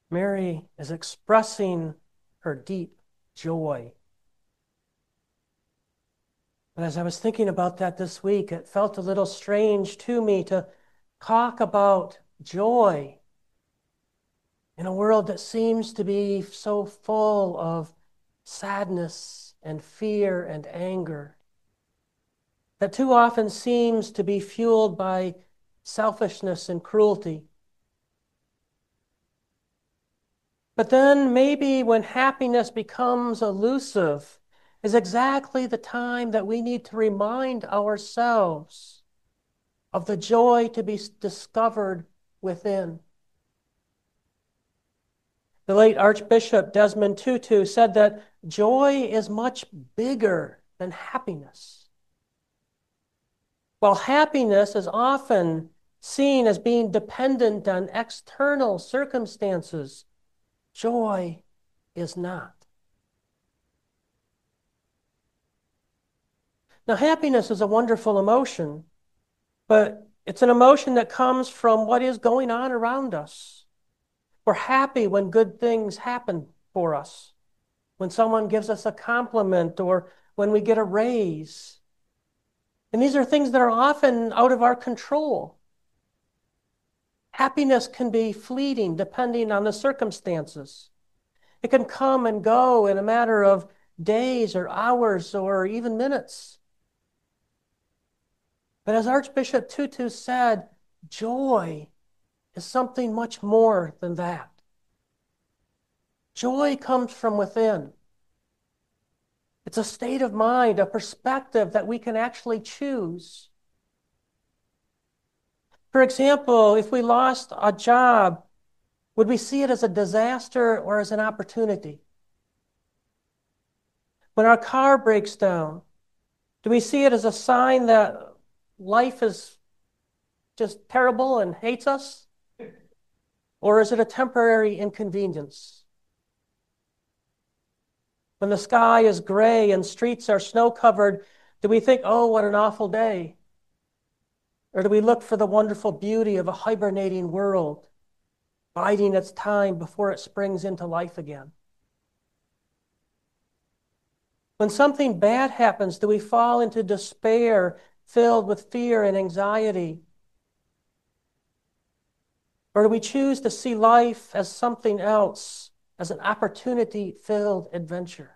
Mary is expressing her deep joy. But as I was thinking about that this week, it felt a little strange to me to talk about joy in a world that seems to be so full of sadness and fear and anger, that too often seems to be fueled by selfishness and cruelty. But then maybe when happiness becomes elusive is exactly the time that we need to remind ourselves of the joy to be discovered within. The late Archbishop Desmond Tutu said that joy is much bigger than happiness. While happiness is often seen as being dependent on external circumstances, joy is not. Now, happiness is a wonderful emotion, but it's an emotion that comes from what is going on around us. We're happy when good things happen for us, when someone gives us a compliment or when we get a raise. And these are things that are often out of our control. Happiness can be fleeting depending on the circumstances. It can come and go in a matter of days or hours or even minutes. But as Archbishop Tutu said, joy is something much more than that. Joy comes from within. It's a state of mind, a perspective that we can actually choose. For example, if we lost a job, would we see it as a disaster or as an opportunity? When our car breaks down, do we see it as a sign that life is just terrible and hates us? Or is it a temporary inconvenience? When the sky is gray and streets are snow-covered, do we think, oh, what an awful day? Or do we look for the wonderful beauty of a hibernating world, biding its time before it springs into life again? When something bad happens, do we fall into despair, filled with fear and anxiety? Or do we choose to see life as something else, as an opportunity-filled adventure?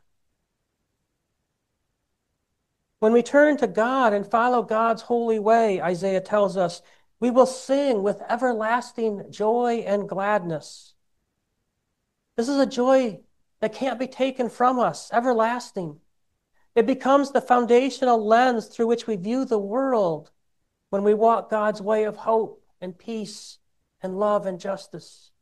When we turn to God and follow God's holy way, Isaiah tells us, we will sing with everlasting joy and gladness. This is a joy that can't be taken from us, everlasting. It becomes the foundational lens through which we view the world when we walk God's way of hope and peace and love and justice.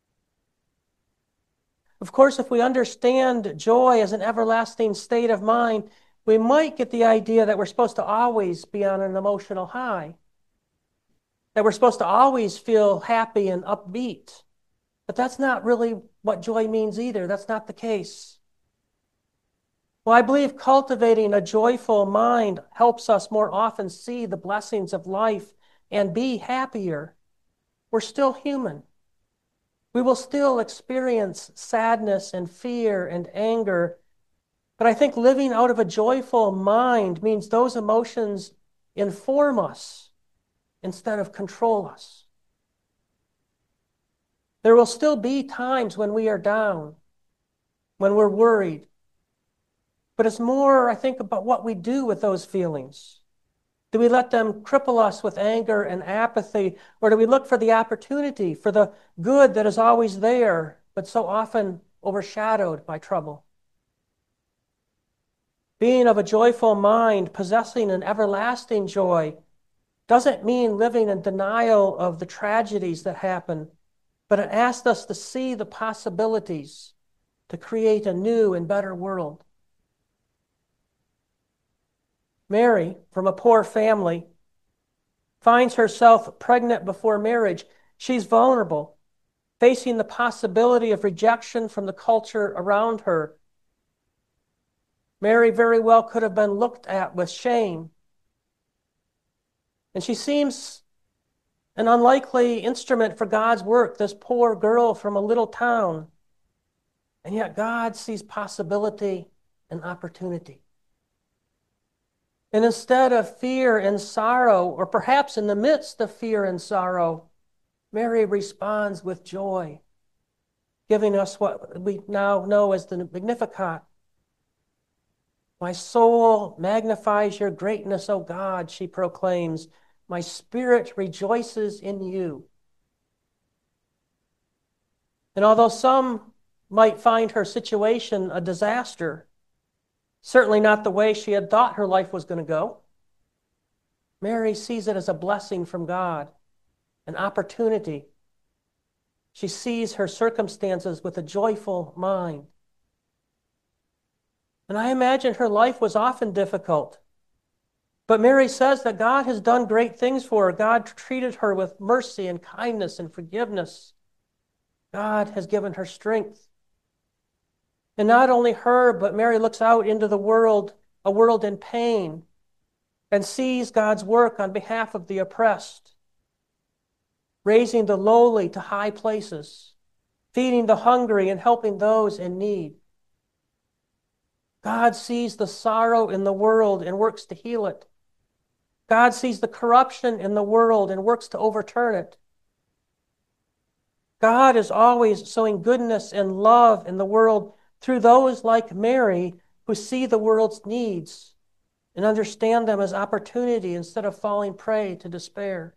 Of course, if we understand joy as an everlasting state of mind, we might get the idea that we're supposed to always be on an emotional high, that we're supposed to always feel happy and upbeat. But that's not really what joy means either. That's not the case. Well, I believe cultivating a joyful mind helps us more often see the blessings of life and be happier. We're still human. We will still experience sadness and fear and anger. But I think living out of a joyful mind means those emotions inform us instead of control us. There will still be times when we are down, when we're worried. But it's more, I think, about what we do with those feelings. Do we let them cripple us with anger and apathy, or do we look for the opportunity, for the good that is always there, but so often overshadowed by trouble? Being of a joyful mind, possessing an everlasting joy, doesn't mean living in denial of the tragedies that happen, but it asks us to see the possibilities to create a new and better world. Mary, from a poor family, finds herself pregnant before marriage. She's vulnerable, facing the possibility of rejection from the culture around her. Mary very well could have been looked at with shame. And she seems an unlikely instrument for God's work, this poor girl from a little town. And yet God sees possibility and opportunity. And instead of fear and sorrow, or perhaps in the midst of fear and sorrow, Mary responds with joy, giving us what we now know as the Magnificat. My soul magnifies your greatness, O God, she proclaims. My spirit rejoices in you. And although some might find her situation a disaster, certainly not the way she had thought her life was going to go, Mary sees it as a blessing from God, an opportunity. She sees her circumstances with a joyful mind. And I imagine her life was often difficult. But Mary says that God has done great things for her. God treated her with mercy and kindness and forgiveness. God has given her strength. And not only her, but Mary looks out into the world, a world in pain, and sees God's work on behalf of the oppressed, raising the lowly to high places, feeding the hungry and helping those in need. God sees the sorrow in the world and works to heal it. God sees the corruption in the world and works to overturn it. God is always sowing goodness and love in the world through those like Mary who see the world's needs and understand them as opportunity instead of falling prey to despair.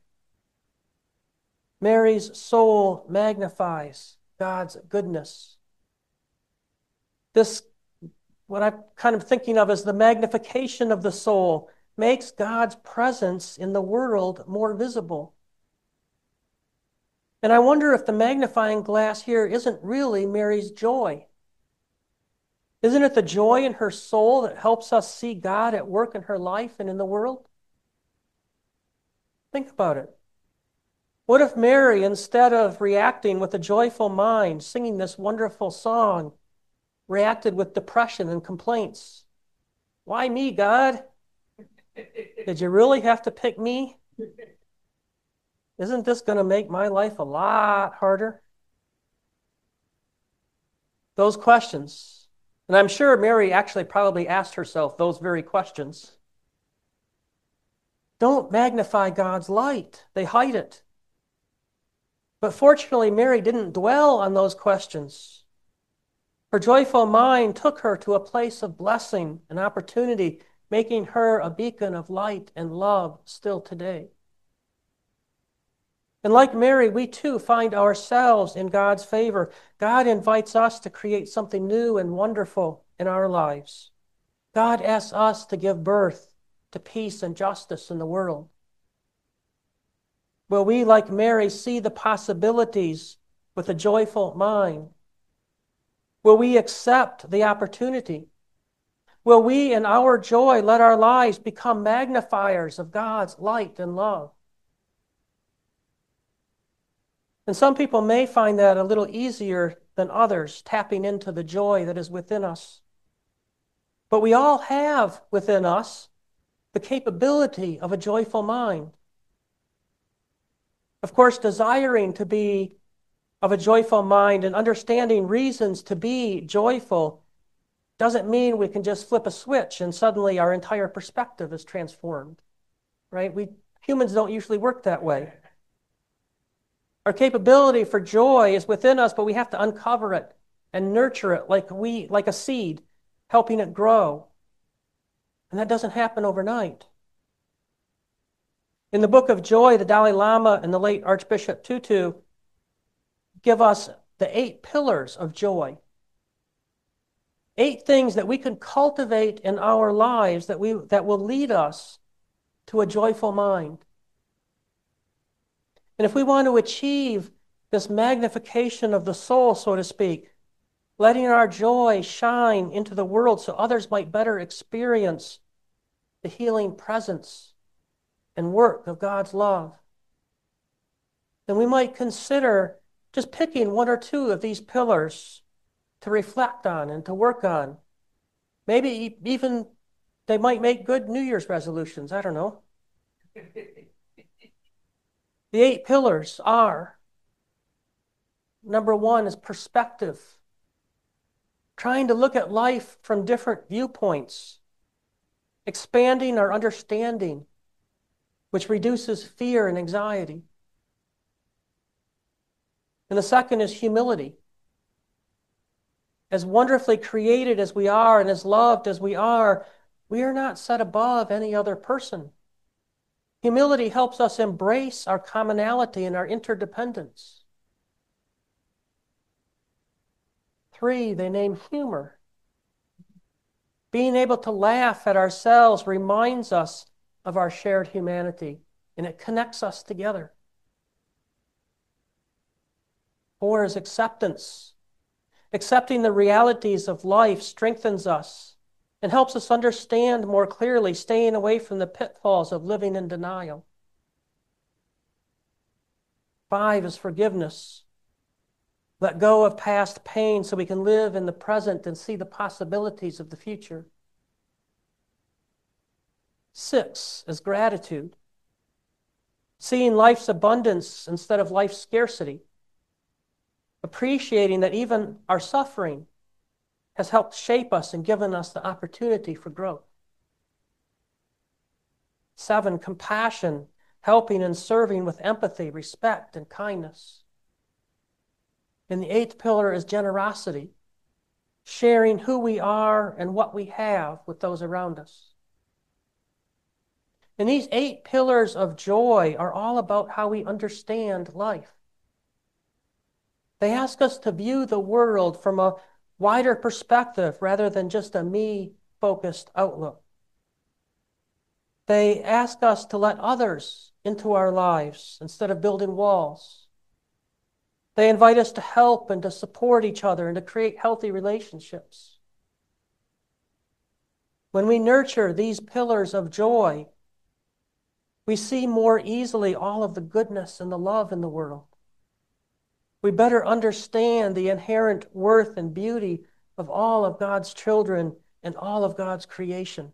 Mary's soul magnifies God's goodness. This, what I'm kind of thinking of as the magnification of the soul, makes God's presence in the world more visible. And I wonder if the magnifying glass here isn't really Mary's joy. Isn't it the joy in her soul that helps us see God at work in her life and in the world? Think about it. What if Mary, instead of reacting with a joyful mind, singing this wonderful song, reacted with depression and complaints? Why me, God? Did you really have to pick me? Isn't this going to make my life a lot harder? Those questions, and I'm sure Mary actually probably asked herself those very questions, don't magnify God's light. They hide it. But fortunately, Mary didn't dwell on those questions. Her joyful mind took her to a place of blessing and opportunity, making her a beacon of light and love still today. And like Mary, we too find ourselves in God's favor. God invites us to create something new and wonderful in our lives. God asks us to give birth to peace and justice in the world. Will we, like Mary, see the possibilities with a joyful mind? Will we accept the opportunity? Will we, in our joy, let our lives become magnifiers of God's light and love? And some people may find that a little easier than others, tapping into the joy that is within us. But we all have within us the capability of a joyful mind. Of course, desiring to be of a joyful mind and understanding reasons to be joyful doesn't mean we can just flip a switch and suddenly our entire perspective is transformed, right? Humans don't usually work that way. Our capability for joy is within us, but we have to uncover it and nurture it like a seed, helping it grow. And that doesn't happen overnight. In the Book of Joy, the Dalai Lama and the late Archbishop Tutu give us the 8 pillars of joy. 8 things that we can cultivate in our lives that will lead us to a joyful mind. And if we want to achieve this magnification of the soul, so to speak, letting our joy shine into the world so others might better experience the healing presence and work of God's love, then we might consider just picking 1 or 2 of these pillars to reflect on and to work on. Maybe even they might make good New Year's resolutions. I don't know. The 8 pillars are, number 1 is perspective. Trying to look at life from different viewpoints, expanding our understanding, which reduces fear and anxiety. And the second is humility. As wonderfully created as we are and as loved as we are not set above any other person. Humility helps us embrace our commonality and our interdependence. 3, they name humor. Being able to laugh at ourselves reminds us of our shared humanity, and it connects us together. 4 is acceptance. Accepting the realities of life strengthens us and helps us understand more clearly, staying away from the pitfalls of living in denial. 5 is forgiveness. Let go of past pain so we can live in the present and see the possibilities of the future. 6 is gratitude. Seeing life's abundance instead of life's scarcity. Appreciating that even our suffering has helped shape us and given us the opportunity for growth. 7, compassion, helping and serving with empathy, respect, and kindness. And the 8th pillar is generosity, sharing who we are and what we have with those around us. And these 8 pillars of joy are all about how we understand life. They ask us to view the world from a wider perspective rather than just a me-focused outlook. They ask us to let others into our lives instead of building walls. They invite us to help and to support each other and to create healthy relationships. When we nurture these pillars of joy, we see more easily all of the goodness and the love in the world. We better understand the inherent worth and beauty of all of God's children and all of God's creation.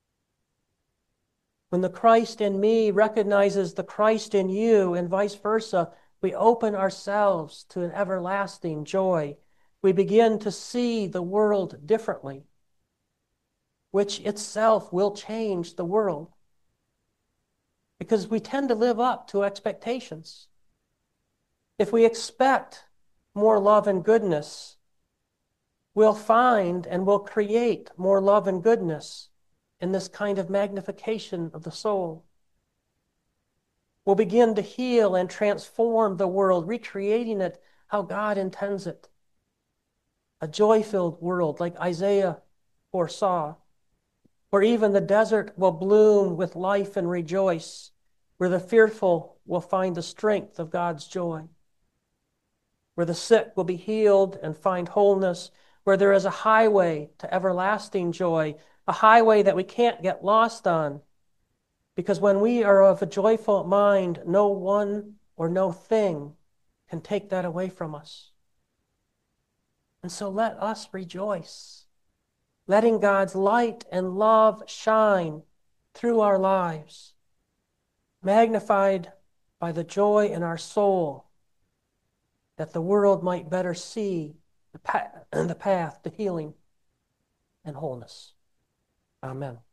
When the Christ in me recognizes the Christ in you and vice versa, we open ourselves to an everlasting joy. We begin to see the world differently, which itself will change the world. Because we tend to live up to expectations. If we expect more love and goodness, we'll find and we'll create more love and goodness in this kind of magnification of the soul. We'll begin to heal and transform the world, recreating it how God intends it. A joy-filled world like Isaiah foresaw, where even the desert will bloom with life and rejoice, where the fearful will find the strength of God's joy, where the sick will be healed and find wholeness, where there is a highway to everlasting joy, a highway that we can't get lost on. Because when we are of a joyful mind, no one or no thing can take that away from us. And so let us rejoice, letting God's light and love shine through our lives, magnified by the joy in our soul, that the world might better see the path to healing and wholeness. Amen.